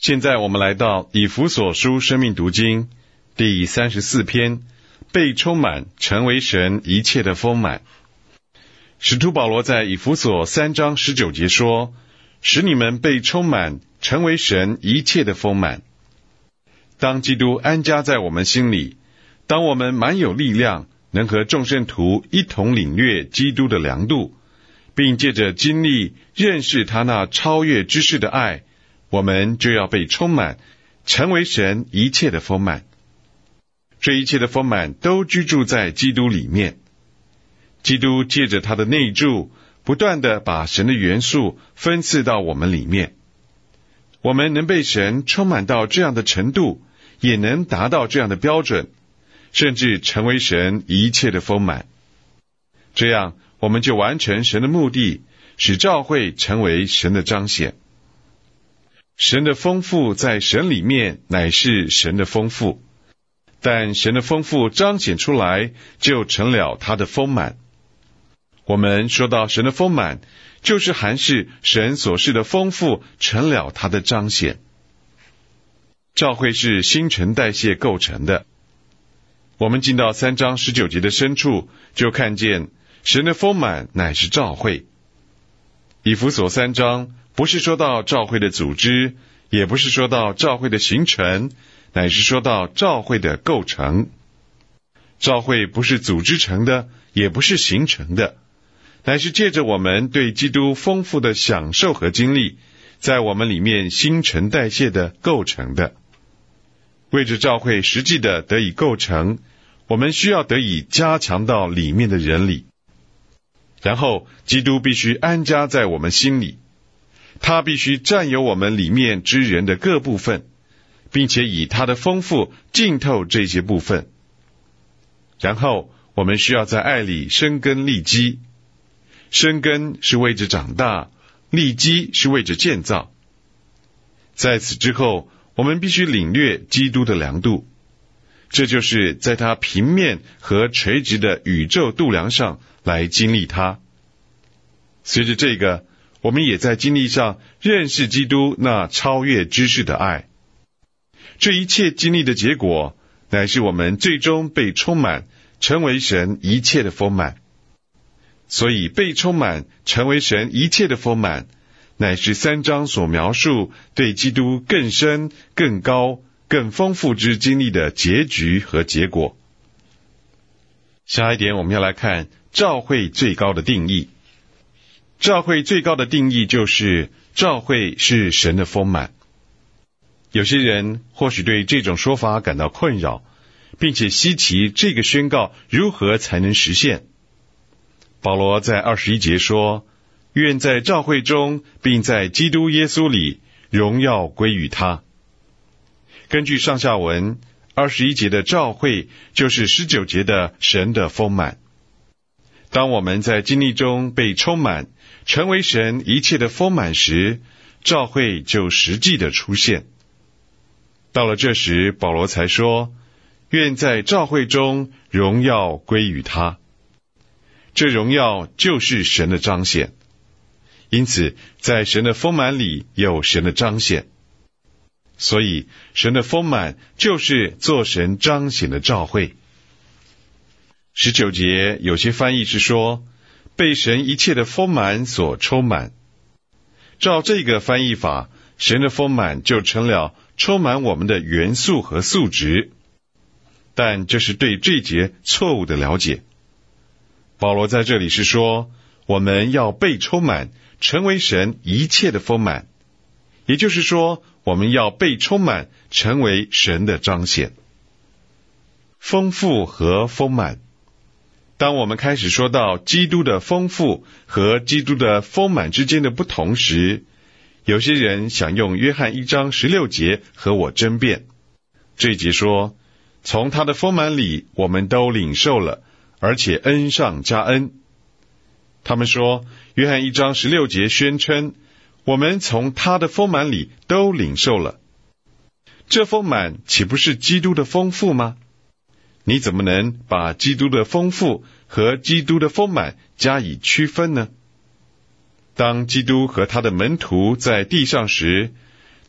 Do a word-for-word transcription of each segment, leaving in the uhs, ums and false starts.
现在我们来到以弗所书生命读经第三十四篇，被充满，成为神一切的丰满。使徒保罗在以弗所三章十九节说，使你们被充满，成为神一切的丰满。当基督安家在我们心里，当我们满有力量，能和众圣徒一同领略基督的量度，并借着经历认识他那超越知识的爱，我们就要被充满，成为神一切的丰满。这一切的丰满都居住在基督里面。基督借着他的内住，不断地把神的元素分赐到我们里面。我们能被神充满到这样的程度，也能达到这样的标准，甚至成为神一切的丰满。这样，我们就完成神的目的，使教会成为神的彰显。神的丰富在神里面乃是神的丰富，但神的丰富彰显出来，就成了他的丰满。我们说到神的丰满，就是含示神所示的丰富成了他的彰显。教会是新陈代谢构成的。我们进到三章十九节的深处，就看见神的丰满乃是教会。以弗所三章不是说到教会的组织，也不是说到教会的形成，乃是说到教会的构成。教会不是组织成的，也不是形成的，乃是借着我们对基督丰富的享受和经历，在我们里面新陈代谢的构成的。为着教会实际的得以构成，我们需要得以加强到里面的人里。然后基督必须安家在我们心里，他必须占有我们里面之人的各部分，并且以他的丰富浸透这些部分。然后我们需要在爱里生根立基，生根是为着长大，立基是为着建造。在此之后，我们必须领略基督的量度，这就是在他平面和垂直的宇宙度量上来经历他。随着这个，我们也在经历上认识基督那超越知识的爱。这一切经历的结果，乃是我们最终被充满，成为神一切的丰满。所以被充满，成为神一切的丰满，乃是三章所描述对基督更深、更高、更丰富之经历的结局和结果。下一点，我们要来看教会最高的定义。教会最高的定义就是，教会是神的丰满。有些人或许对这种说法感到困扰，并且稀奇这个宣告如何才能实现。保罗在二十一节说，愿在教会中，并在基督耶稣里，荣耀归于他。根据上下文，二十一节的教会就是十九节的神的丰满。当我们在经历中被充满，成为神一切的丰满时，教会就实际的出现。到了这时，保罗才说，愿在教会中荣耀归于他。这荣耀就是神的彰显。因此，在神的丰满里有神的彰显。所以，神的丰满就是做神彰显的教会。十九节有些翻译是说，被神一切的丰满所充满。照这个翻译法，神的丰满就成了充满我们的元素和素质。但这是对这节错误的了解。保罗在这里是说，我们要被充满，成为神一切的丰满。也就是说，我们要被充满，成为神的彰显。丰富和丰满。当我们开始说到基督的丰富和基督的丰满之间的不同时，有些人想用约翰一章十六节和我争辩。这一节说，从他的丰满里我们都领受了，而且恩上加恩。他们说，约翰一章十六节宣称，我们从他的丰满里都领受了。这丰满岂不是基督的丰富吗？你怎么能把基督的丰富和基督的丰满加以区分呢？当基督和他的门徒在地上时，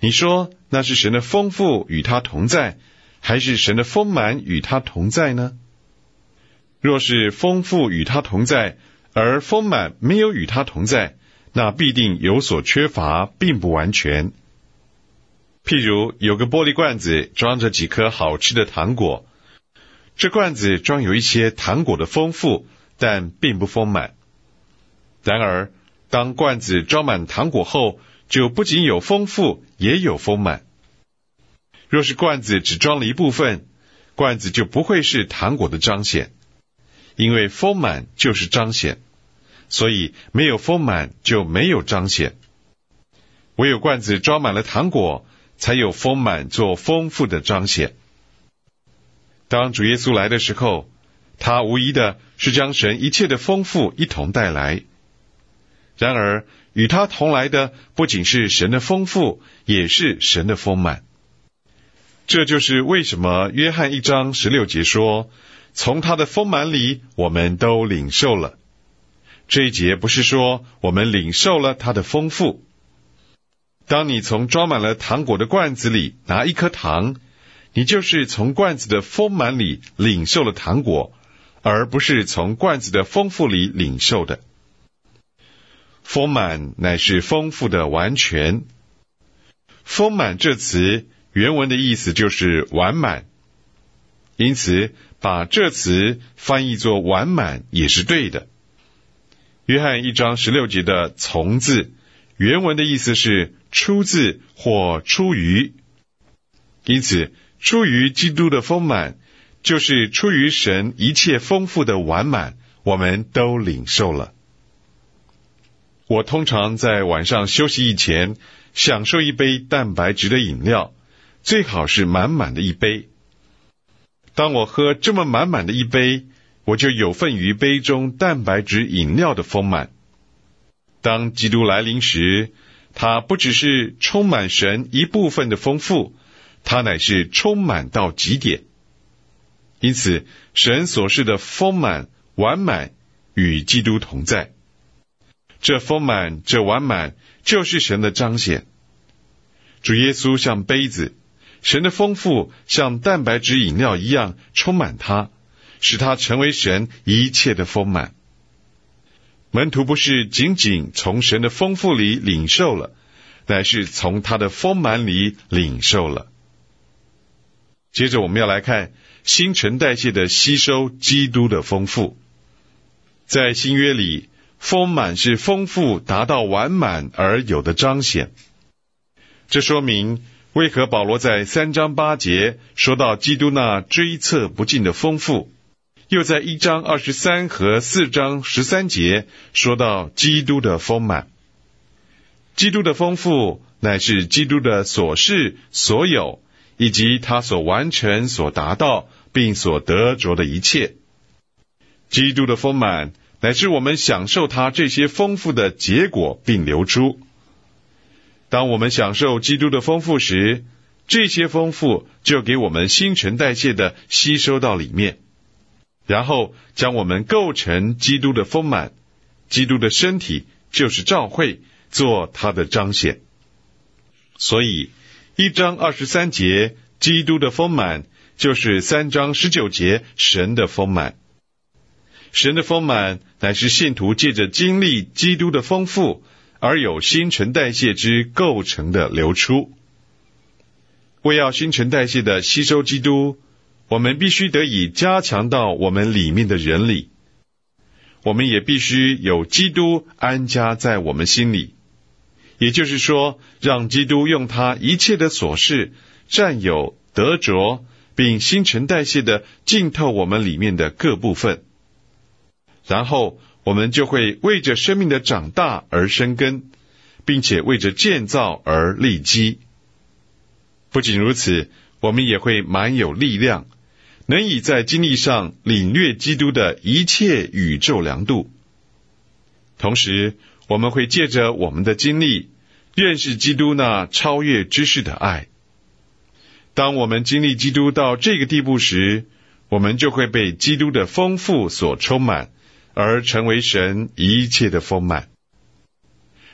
你说那是神的丰富与他同在，还是神的丰满与他同在呢？若是丰富与他同在，而丰满没有与他同在，那必定有所缺乏，并不完全。譬如有个玻璃罐子装着几颗好吃的糖果，这罐子装有一些糖果的丰富，但并不丰满。然而当罐子装满糖果后，就不仅有丰富，也有丰满。若是罐子只装了一部分，罐子就不会是糖果的彰显，因为丰满就是彰显，所以没有丰满就没有彰显。唯有罐子装满了糖果，才有丰满做丰富的彰显。当主耶稣来的时候，他无疑的是将神一切的丰富一同带来。然而与他同来的不仅是神的丰富，也是神的丰满。这就是为什么约翰一章十六节说，从他的丰满里我们都领受了。这一节不是说我们领受了他的丰富。当你从装满了糖果的罐子里拿一颗糖，你就是从罐子的丰满里领受了糖果，而不是从罐子的丰富里领受的。丰满乃是丰富的完全。丰满这词原文的意思就是完满，因此把这词翻译作完满也是对的。约翰一章十六节的从字原文的意思是出自或出于，因此出于基督的丰满，就是出于神一切丰富的完满，我们都领受了。我通常在晚上休息以前享受一杯蛋白质的饮料，最好是满满的一杯。当我喝这么满满的一杯，我就有份于杯中蛋白质饮料的丰满。当基督来临时，他不只是充满神一部分的丰富，他乃是充满到极点。因此神所示的丰满完满与基督同在。这丰满这完满就是神的彰显。主耶稣像杯子，神的丰富像蛋白质饮料一样充满他，使他成为神一切的丰满。门徒不是仅仅从神的丰富里领受了，乃是从他的丰满里领受了。接着我们要来看新陈代谢的吸收基督的丰富。在新约里，丰满是丰富达到完满而有的彰显。这说明为何保罗在三章八节说到基督那追测不尽的丰富，又在一章二十三和四章十三节说到基督的丰满。基督的丰富乃是基督的所是所有，以及他所完成所达到并所得着的一切。基督的丰满乃是我们享受他这些丰富的结果并流出。当我们享受基督的丰富时，这些丰富就给我们新陈代谢的吸收到里面，然后将我们构成基督的丰满。基督的身体就是教会，做他的彰显。所以一章二十三节基督的丰满，就是三章十九节神的丰满。神的丰满乃是信徒借着经历基督的丰富而有新陈代谢之构成的流出。为要新陈代谢的吸收基督，我们必须得以加强到我们里面的人里。我们也必须有基督安家在我们心里，也就是说，让基督用他一切的所事占有得着，并新陈代谢的浸透我们里面的各部分。然后我们就会为着生命的长大而生根，并且为着建造而立基。不仅如此，我们也会满有力量，能以在经历上领略基督的一切宇宙量度。同时我们会借着我们的经历认识基督那超越知识的爱。当我们经历基督到这个地步时，我们就会被基督的丰富所充满，而成为神一切的丰满。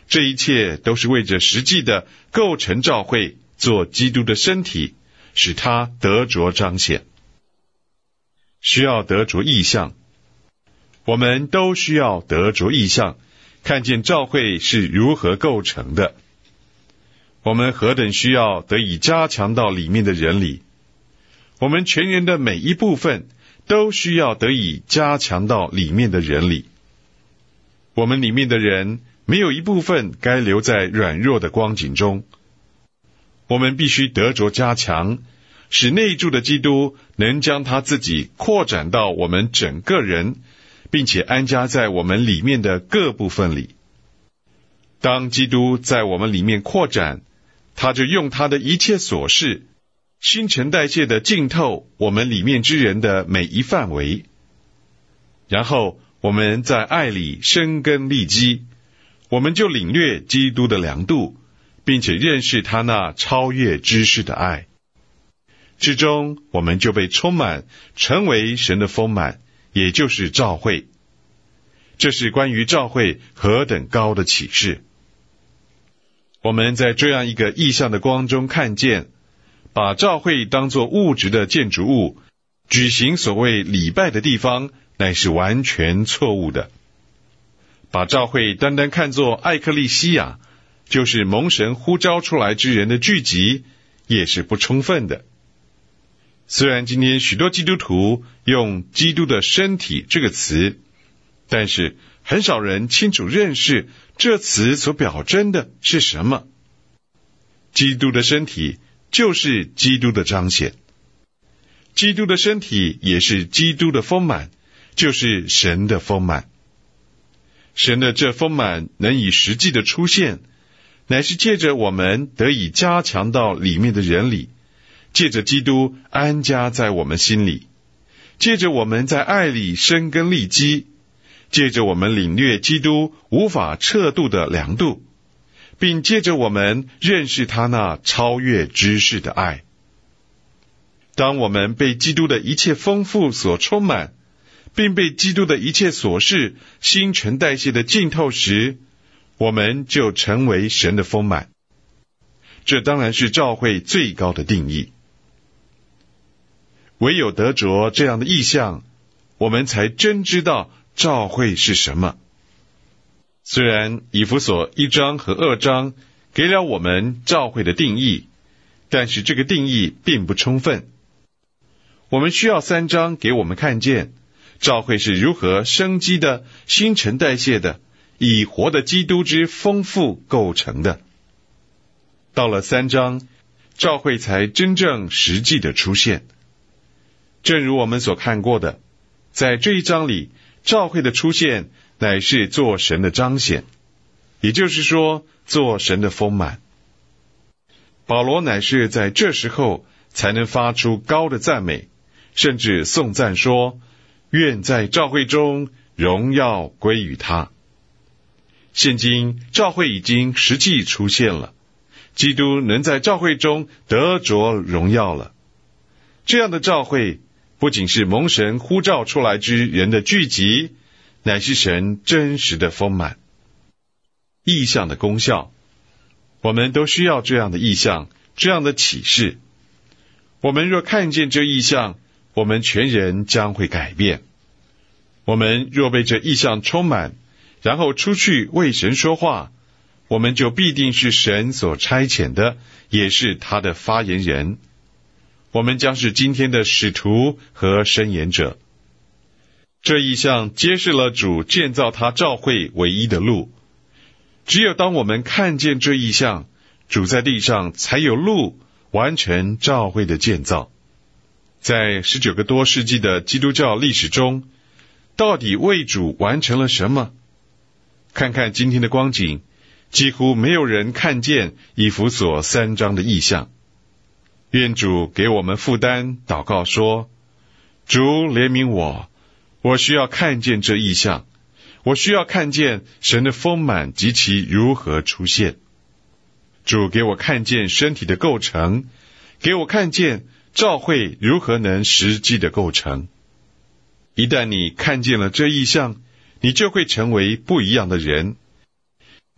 这一切都是为着实际的构成教会，做基督的身体，使他得着彰显。需要得着异象，我们都需要得着异象，看见教会是如何构成的。我们何等需要得以加强到里面的人里，我们全人的每一部分都需要得以加强到里面的人里。我们里面的人没有一部分该留在软弱的光景中，我们必须得着加强，使内住的基督能将他自己扩展到我们整个人，并且安家在我们里面的各部分里。当基督在我们里面扩展，他就用他的一切琐事，新陈代谢的浸透我们里面之人的每一范围，然后我们在爱里生根立基，我们就领略基督的良度，并且认识他那超越知识的爱。之中我们就被充满，成为神的丰满，也就是召会。这是关于召会何等高的启示。我们在这样一个异象的光中看见，把召会当作物质的建筑物，举行所谓礼拜的地方，乃是完全错误的。把召会单单看作艾克利西亚，就是蒙神呼召出来之人的聚集，也是不充分的。虽然今天许多基督徒用基督的身体这个词，但是很少人清楚认识这词所表征的是什么。基督的身体就是基督的彰显，基督的身体也是基督的丰满，就是神的丰满。神的这丰满能以实际的出现，乃是借着我们得以加强到里面的人里，借着基督安家在我们心里，借着我们在爱里生根立基，借着我们领略基督无法测度的量度，并借着我们认识他那超越知识的爱。当我们被基督的一切丰富所充满，并被基督的一切琐事新陈代谢的浸透时，我们就成为神的丰满。这当然是召会最高的定义。唯有得着这样的意象，我们才真知道召会是什么。虽然以弗所一章和二章给了我们召会的定义，但是这个定义并不充分。我们需要三章给我们看见召会是如何生机的、新陈代谢的，以活的基督之丰富构成的。到了三章，召会才真正实际的出现。正如我们所看过的，在这一章里，召会的出现乃是做神的彰显，也就是说，做神的丰满。保罗乃是在这时候才能发出高的赞美，甚至颂赞说，愿在召会中荣耀归于他。现今召会已经实际出现了，基督能在召会中得着荣耀了。这样的召会不仅是蒙神呼召出来之人的聚集，乃是神真实的丰满。异象的功效，我们都需要这样的异象，这样的启示。我们若看见这异象，我们全人将会改变。我们若被这异象充满，然后出去为神说话，我们就必定是神所差遣的，也是他的发言人。我们将是今天的使徒和申言者。这异象揭示了主建造他召会唯一的路。只有当我们看见这异象，主在地上才有路完成召会的建造。在十九个多世纪的基督教历史中，到底为主完成了什么？看看今天的光景，几乎没有人看见以弗所三章的异象。愿主给我们负担，祷告说，主怜悯我，我需要看见这异象，我需要看见神的丰满及其如何出现。主给我看见身体的构成，给我看见召会如何能实际的构成。一旦你看见了这异象，你就会成为不一样的人。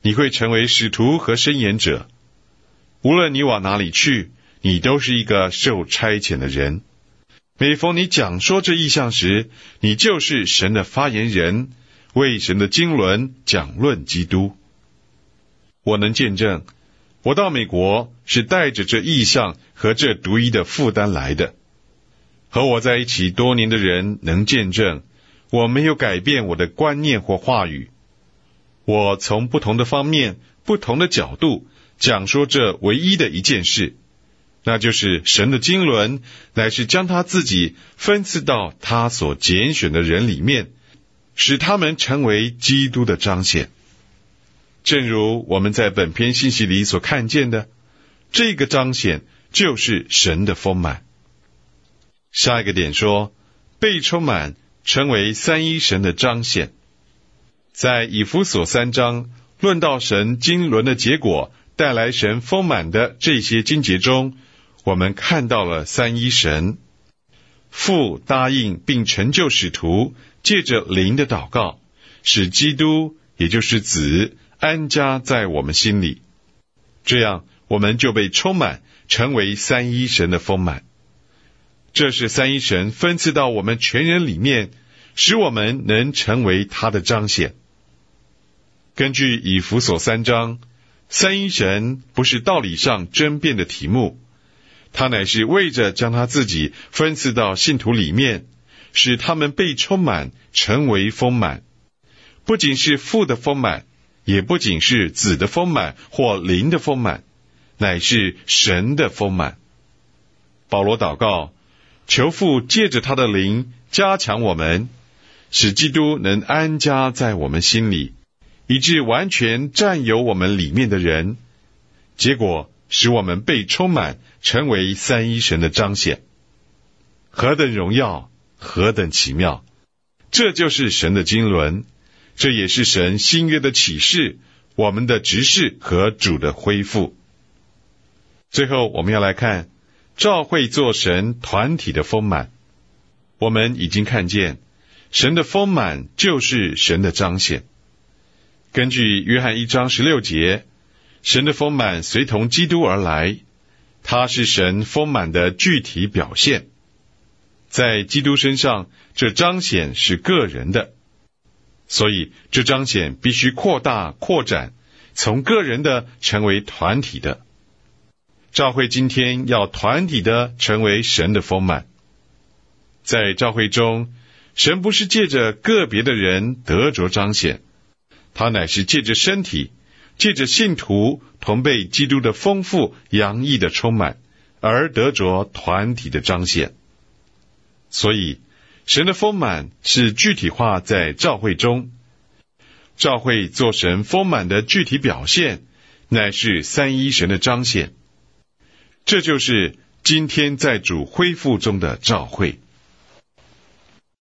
你会成为使徒和申言者。无论你往哪里去，你都是一个受差遣的人。每逢你讲说这异象时，你就是神的发言人，为神的经纶讲论基督。我能见证，我到美国是带着这异象和这独一的负担来的。和我在一起多年的人能见证，我没有改变我的观念或话语。我从不同的方面、不同的角度讲说这唯一的一件事，那就是神的经纶乃是将他自己分赐到他所拣选的人里面，使他们成为基督的彰显。正如我们在本篇信息里所看见的，这个彰显就是神的丰满。下一个点说，被充满成为三一神的彰显。在以弗所三章论到神经纶的结果带来神丰满的这些经节中，我们看到了三一神。父答应并成就使徒，借着灵的祷告，使基督也就是子安家在我们心里，这样我们就被充满，成为三一神的丰满。这是三一神分赐到我们全人里面，使我们能成为他的彰显。根据以弗所三章，三一神不是道理上争辩的题目，他乃是为着将他自己分赐到信徒里面，使他们被充满，成为丰满。不仅是父的丰满，也不仅是子的丰满或灵的丰满，乃是神的丰满。保罗祷告，求父借着他的灵加强我们，使基督能安家在我们心里，以致完全占有我们里面的人，结果使我们被充满，成为三一神的彰显。何等荣耀，何等奇妙！这就是神的经纶，这也是神新约的启示，我们的执事和主的恢复。最后我们要来看召会做神团体的丰满。我们已经看见神的丰满就是神的彰显。根据约翰一章十六节，神的丰满随同基督而来，他是神丰满的具体表现。在基督身上，这彰显是个人的，所以这彰显必须扩大扩展，从个人的成为团体的。召会今天要团体的成为神的丰满。在召会中，神不是借着个别的人得着彰显，他乃是借着身体，借着信徒同被基督的丰富洋溢的充满，而得着团体的彰显。所以神的丰满是具体化在召会中，召会做神丰满的具体表现，乃是三一神的彰显。这就是今天在主恢复中的召会。